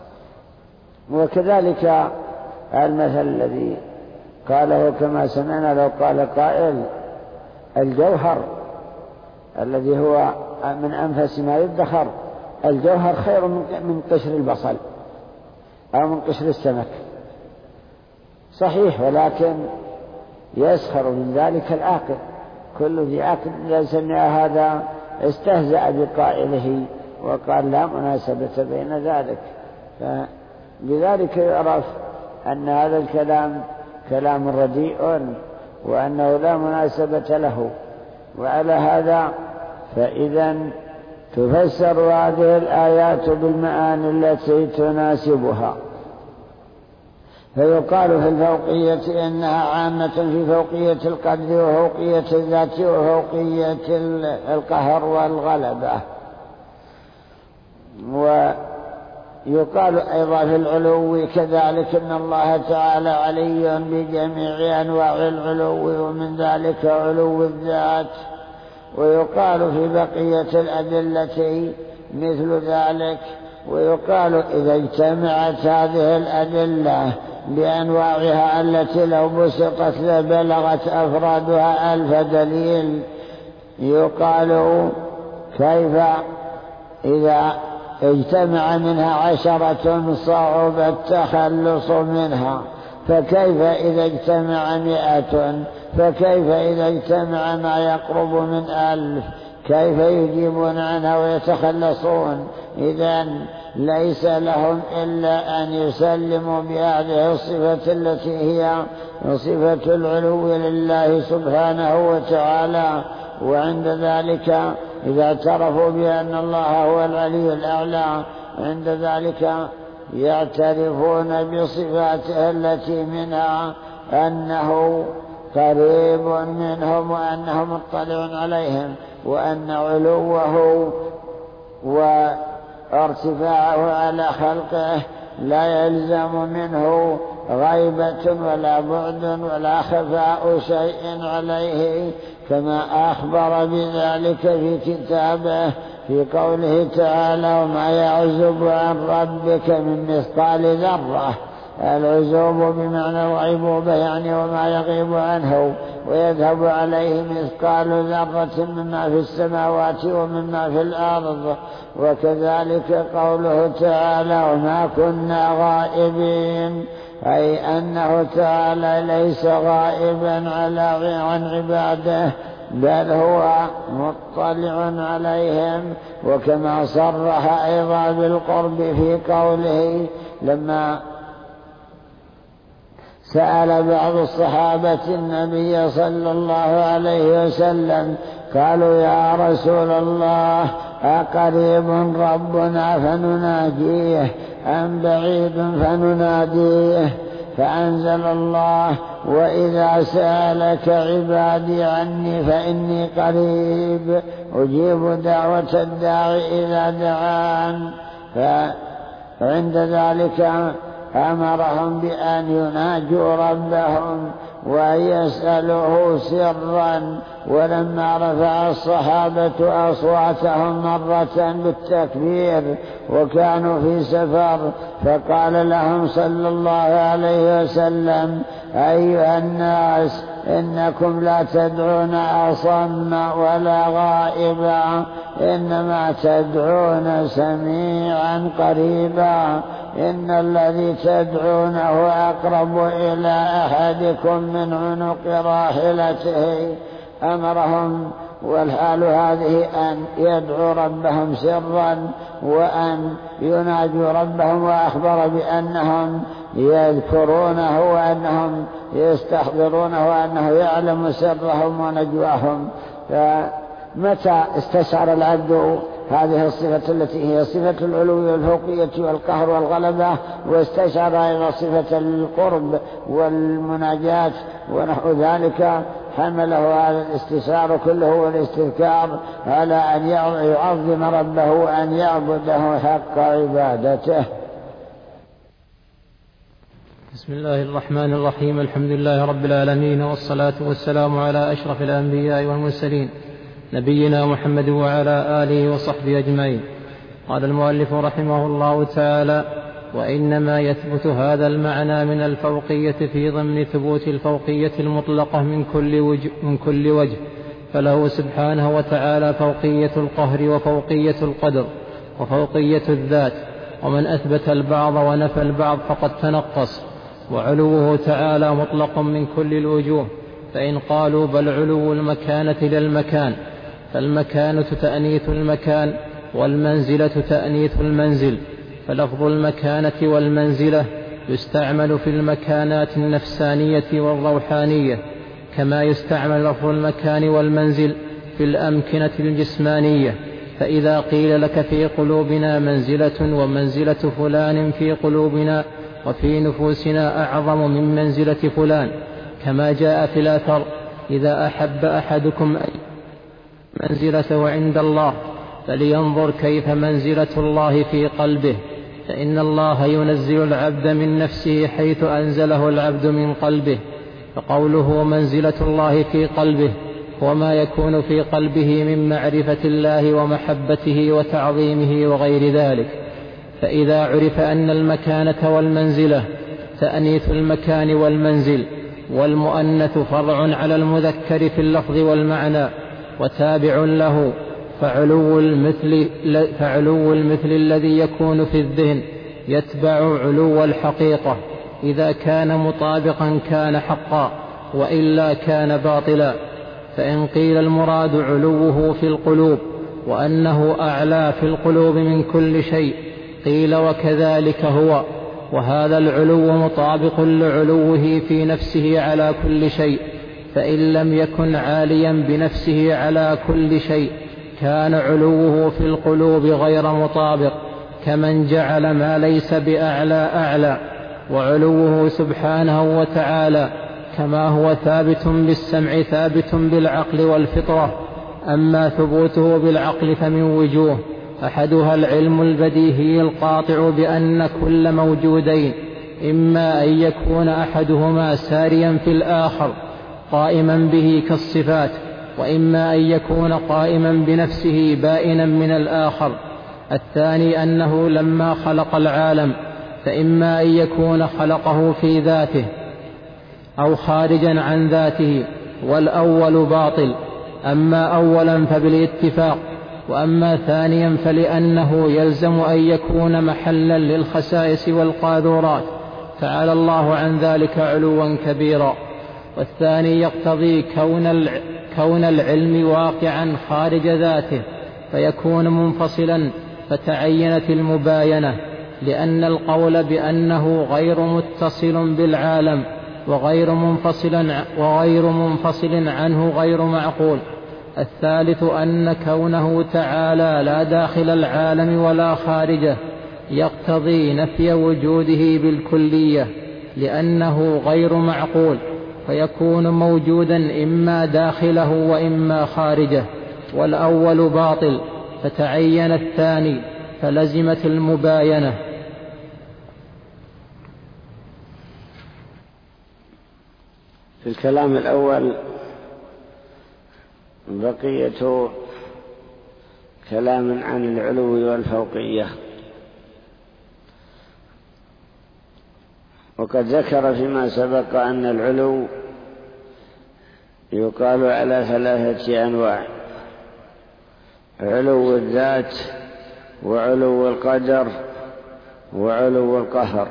وكذلك المثل الذي قاله كما سمعنا، لو قال قائل الجوهر الذي هو من أنفس ما يدخر، الجوهر خير من قشر البصل أو من قشر السمك، صحيح، ولكن يسخر من ذلك العاقل. كل ذي عقل إذا سمع هذا استهزأ بقائله وقال لا مناسبة بين ذلك. فبذلك يعرف أن هذا الكلام كلام رديء وأنه لا مناسبة له. وعلى هذا فإذا تفسر هذه الآيات بالمعاني التي تناسبها. فيقال في الفوقية إنها عامة في فوقية القدر وفوقية الذات وفوقية القهر والغلبة. ويقال أيضا في العلو كذلك إن الله تعالى علي بجميع أنواع العلو ومن ذلك علو الذات. ويقال في بقية الأدلة مثل ذلك. ويقال إذا اجتمعت هذه الأدلة بأنواعها التي لو بسطت لبلغت أفرادها 1000 دليل، يقال كيف إذا اجتمع منها 10 صعب التخلص منها، فكيف إذا اجتمع 100، فكيف إذا اجتمع ما يقرب من 1000، كيف يجيبون عنها ويتخلصون؟ إذن ليس لهم إلا أن يسلموا بهذه الصفة التي هي صفة العلو لله سبحانه وتعالى. وعند ذلك إذا اعترفوا بأن الله هو العلي الأعلى، عند ذلك يعترفون بصفاته التي منها أنه قريب منهم وأنه مطلع عليهم، وأن علوه وارتفاعه على خلقه لا يلزم منه غيبة ولا بعد ولا خفاء شيء عليه، كما أخبر بذلك في كتابه في قوله تعالى: وما يعزب عن ربك من مثقال ذرة. العزوب بمعنى الغيبوبة، يعني وما يغيب عنه ويذهب عليه مثقال ذرة مما في السماوات ومما في الأرض. وكذلك قوله تعالى: وما كنا غائبين، أي أنه تعالى ليس غائبا عن عباده، بل هو مطلع عليهم. وكما صرح أيضا بالقرب في قوله لما سأل بعض الصحابة النبي صلى الله عليه وسلم قالوا: يا رسول الله، أقريب ربنا فنناجيه أم بعيد فنناديه؟ فأنزل الله: وإذا سألك عبادي عني فإني قريب أجيب دعوة الداعي إذا دعان. فعند ذلك أمرهم بأن يناجوا ربهم ويسألوه سرا. ولما رفع الصحابة أصواتهم مرة بالتكبير وكانوا في سفر، فقال لهم صلى الله عليه وسلم: أيها الناس، إنكم لا تدعون أصم ولا غائبا، إنما تدعون سميعا قريبا. إن الذي تدعونه أقرب إلى أحدكم من عنق راحلته. أمرهم والحال هذه أن يدعوا ربهم سرا وأن يناجوا ربهم، وأخبر بأنهم يذكرونه وأنهم يستحضرونه وأنه يعلم سرهم ونجواهم. فمتى استشعر العبد هذه الصفة التي هي صفة العلو والفوقية والقهر والغلبة، واستشعر أيضا صفة القرب والمناجاة ونحو ذلك، حمله هذا الاستشعار كله والاستذكار على أن يعظم ربه وأن يعبده حق عبادته. بسم الله الرحمن الرحيم. الحمد لله رب العالمين، والصلاة والسلام على أشرف الأنبياء والمرسلين، نبينا محمد وعلى آله وصحبه أجمعين. قال المؤلف رحمه الله تعالى: وإنما يثبت هذا المعنى من الفوقية في ضمن ثبوت الفوقية المطلقة من كل وجه، فله سبحانه وتعالى فوقية القهر وفوقية القدر وفوقية الذات. ومن أثبت البعض ونفى البعض فقد تنقص. وعلوه تعالى مطلق من كل الوجوه، فإن قالوا بل علو المكانة للمكان، فالمكانة تأنيث المكان والمنزلة تأنيث المنزل، فلفظ المكانة والمنزلة يستعمل في المكانات النفسانية والروحانية، كما يستعمل لفظ المكان والمنزل في الأمكنة الجسمانية. فإذا قيل لك في قلوبنا منزلة ومنزلة فلان في قلوبنا وفي نفوسنا أعظم من منزلة فلان، كما جاء في الأثر: إذا أحب أحدكم منزلته عند الله فلينظر كيف منزلة الله في قلبه، فإن الله ينزل العبد من نفسه حيث أنزله العبد من قلبه. فقوله منزلة الله في قلبه وما يكون في قلبه من معرفة الله ومحبته وتعظيمه وغير ذلك. فإذا عرف أن المكانة والمنزلة تأنيث المكان والمنزل، والمؤنث فرع على المذكر في اللفظ والمعنى وتابع له، فعلو المثل الذي يكون في الذهن يتبع علو الحقيقة، إذا كان مطابقا كان حقا، وإلا كان باطلا. فإن قيل المراد علوه في القلوب وأنه أعلى في القلوب من كل شيء، قيل وكذلك هو، وهذا العلو مطابق لعلوه في نفسه على كل شيء، فإن لم يكن عاليا بنفسه على كل شيء كان علوه في القلوب غير مطابق، كمن جعل ما ليس بأعلى أعلى. وعلوه سبحانه وتعالى كما هو ثابت بالسمع ثابت بالعقل والفطرة. أما ثبوته بالعقل فمن وجوه: أحدها العلم البديهي القاطع بأن كل موجودين إما أن يكون أحدهما ساريا في الآخر قائما به كالصفات، وإما أن يكون قائما بنفسه بائنا من الآخر. الثاني أنه لما خلق العالم فإما أن يكون خلقه في ذاته أو خارجا عن ذاته، والأول باطل. أما أولا فبالاتفاق، وأما ثانيا فلأنه يلزم أن يكون محلا للخسائس والقاذورات، تعالى الله عن ذلك علوا كبيرا. والثاني يقتضي كون العلم واقعا خارج ذاته فيكون منفصلا، فتعينت المباينة، لأن القول بأنه غير متصل بالعالم وغير منفصل عنه غير معقول. الثالث أن كونه تعالى لا داخل العالم ولا خارجه يقتضي نفي وجوده بالكلية، لأنه غير معقول، فيكون موجودا إما داخله وإما خارجه، والأول باطل، فتعين الثاني فلزمت المباينة. في الكلام الأول بقية كلام عن العلو والفوقية، وقد ذكر فيما سبق أن العلو يقال على 3 أنواع: علو الذات، وعلو القدر، وعلو القهر.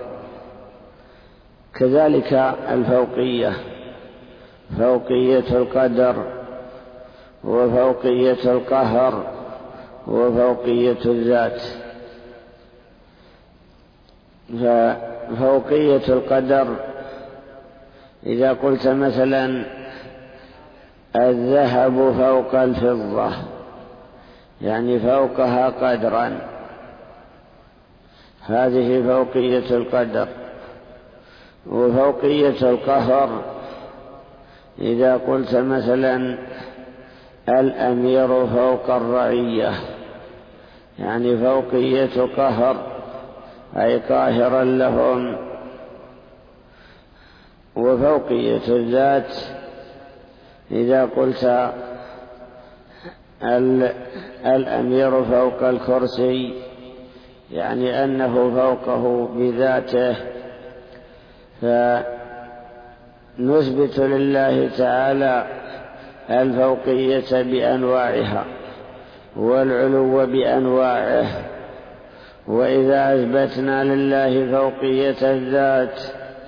كذلك الفوقية: فوقية القدر، وفوقية القهر، وفوقية الذات. ففوقية القدر إذا قلت مثلا الذهب فوق الفضة، يعني فوقها قدرا، هذه فوقية القدر. وفوقية القهر إذا قلت مثلا الأمير فوق الرعية، يعني فوقية قهر، أي قاهرا لهم. وفوقية الذات إذا قلت الأمير فوق الكرسي، يعني أنه فوقه بذاته. فنثبت لله تعالى الفوقية بأنواعها والعلو بأنواعه. وإذا أثبتنا لله فوقية الذات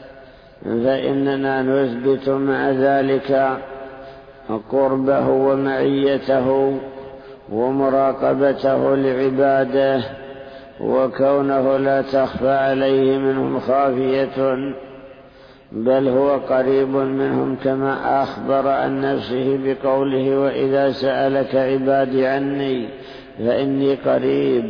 فإننا نثبت مع ذلك قربه ومعيته ومراقبته لعباده وكونه لا تخفى عليه منهم خافية، بل هو قريب منهم كما أخبر عن نفسه بقوله: وإذا سألك عبادي عني فإني قريب.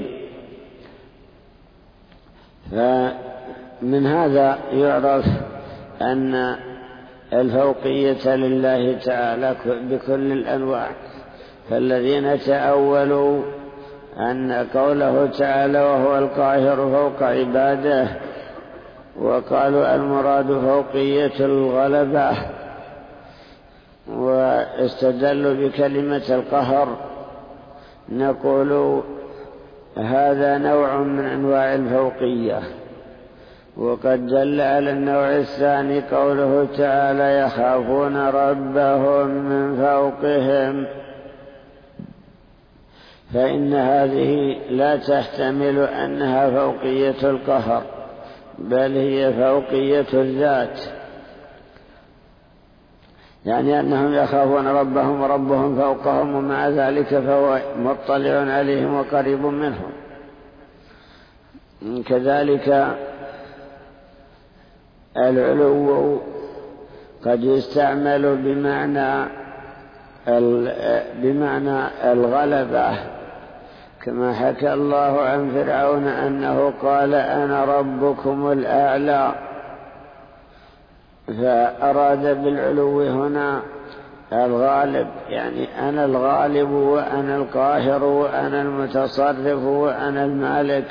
فمن هذا يعرف أن الفوقية لله تعالى بكل الأنواع. فالذين تأولوا أن قوله تعالى: وهو القاهر فوق عباده، وقالوا المراد فوقية الغلبة، واستدلوا بكلمة القهر، نقول هذا نوع من أنواع الفوقية. وقد دل على النوع الثاني قوله تعالى: يخافون ربهم من فوقهم، فإن هذه لا تحتمل أنها فوقية القهر، بل هي فوقية الذات، يعني أنهم يخافون ربهم وربهم فوقهم، ومع ذلك فهو مطلع عليهم وقريب منهم. كذلك العلو قد يستعمل بمعنى الغلبة، كما حكى الله عن فرعون أنه قال: أنا ربكم الأعلى، فأراد بالعلو هنا الغالب، يعني أنا الغالب وأنا القاهر وأنا المتصرف وأنا المالك.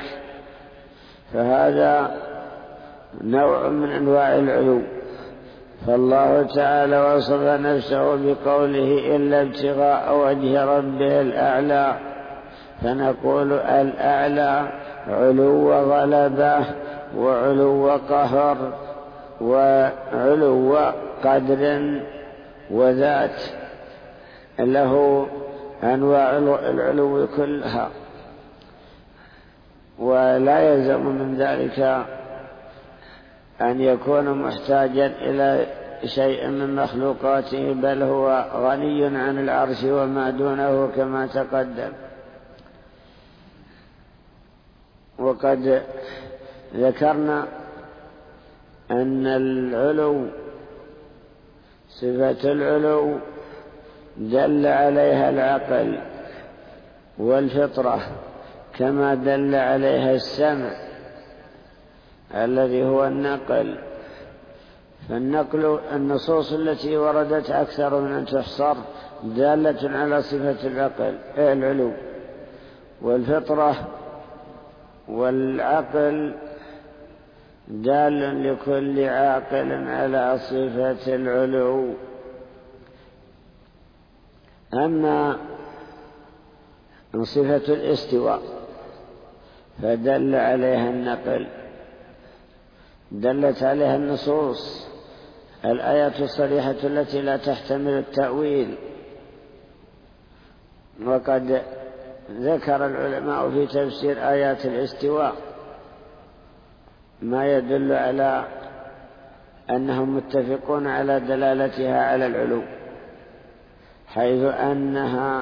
فهذا نوع من أنواع العلو. فالله تعالى وصف نفسه بقوله: إلا ابتغاء وجه ربه الأعلى، فنقول الأعلى علو غلبة وعلو قهر وعلو قدر وذات، له أنواع العلو كلها، ولا يلزم من ذلك أن يكون محتاجا إلى شيء من مخلوقاته، بل هو غني عن العرش وما دونه كما تقدم. وقد ذكرنا أن العلو، صفة العلو دل عليها العقل والفطرة، كما دل عليها السمع الذي هو النقل. فالنقل النصوص التي وردت أكثر من أن تحصر دالة على صفة العلو، والفطرة والعقل دال لكل عاقل على صفة العلو. أما صفة الاستواء فدل عليها النقل، دلت عليها النصوص، الآيات الصريحة التي لا تحتمل التأويل. وقد ذكر العلماء في تفسير آيات الاستواء ما يدل على أنهم متفقون على دلالتها على العلو، حيث أنها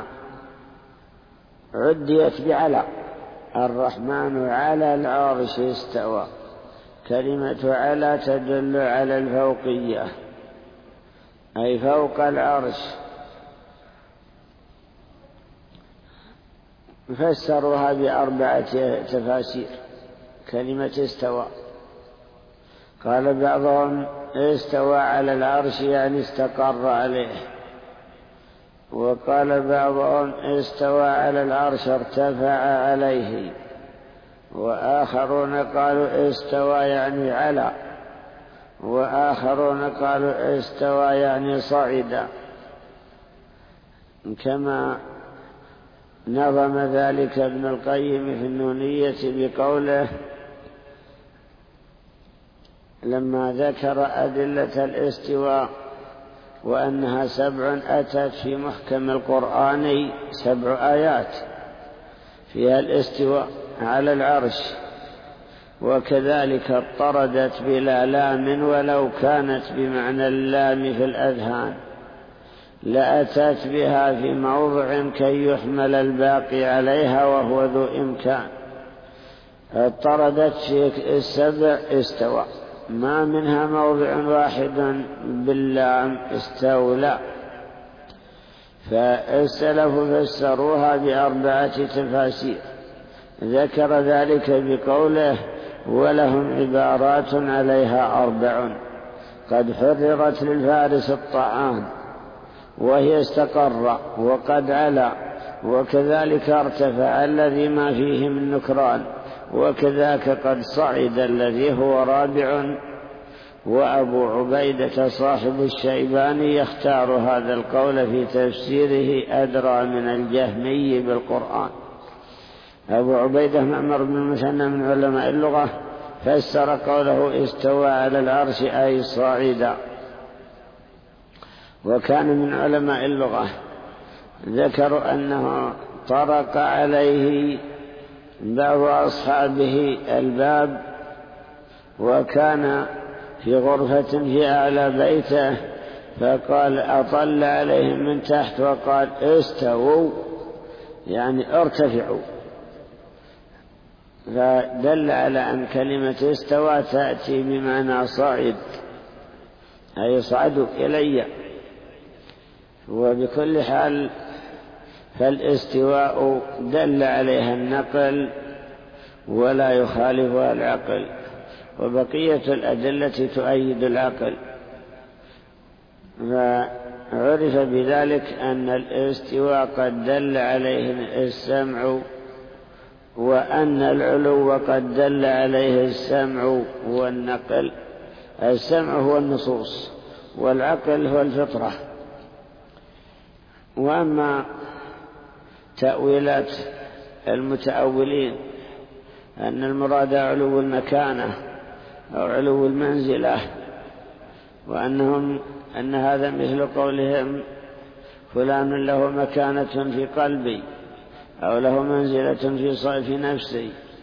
عديت بعلى: الرحمن على العرش استوى. كلمة على تدل على الفوقية، أي فوق العرش. فسروها بأربعة تفاسير كلمة استوى. قال بعضهم: استوى على العرش يعني استقر عليه. وقال بعضهم: استوى على العرش ارتفع عليه. وآخرون قالوا: استوى يعني على. وآخرون قالوا: استوى يعني صعد، كما نظم ذلك ابن القيم في النونية بقوله لما ذكر أدلة الاستواء وأنها 7 أتت في محكم القرآن، 7 آيات فيها الاستواء على العرش، وكذلك اضطردت بلا لام ولو كانت بمعنى اللام في الأذهان لأتت بها في موضع كي يحمل الباقي عليها وهو ذو إمكان. اضطردت في السبع استوى، ما منها موضع واحد باللام استولى. فالسلف فسروها ب4 تفاسير، ذكر ذلك بقوله: ولهم عبارات عليها 4 قد حررت للفارس الطعام وهي استقر وقد علا، وكذلك ارتفع الذي ما فيه من نكران، وكذاك قد صعد الذي هو رابع. وأبو عبيدة صاحب الشيباني يختار هذا القول في تفسيره أدرى من الجهمي بالقرآن. أبو عبيدة معمر بن المثنى من علماء اللغة فسر قوله استوى على العرش أي صاعدا. وكان من علماء اللغة ذكروا أنه طرق عليه بعض أصحابه الباب، وكان في غرفة في أعلى بيته، فقال أطل عليهم من تحت وقال استووا، يعني ارتفعوا. فدل على أن كلمة استوى تأتي بمعنى صعد، أي صعدوا إلي. وبكل حال فالاستواء دل عليها النقل ولا يخالفها العقل، وبقية الأدلة تؤيد العقل. فعرف بذلك أن الاستواء قد دل عليه السمع، وأن العلو قد دل عليه السمع والنقل. السمع هو النصوص، والعقل هو الفطرة. وأما تأويلات المتأولين أن المراد علو المكانة أو علو المنزلة، أن هذا مثل قولهم فلان له مكانة في قلبي أو له منزلة في نفسي،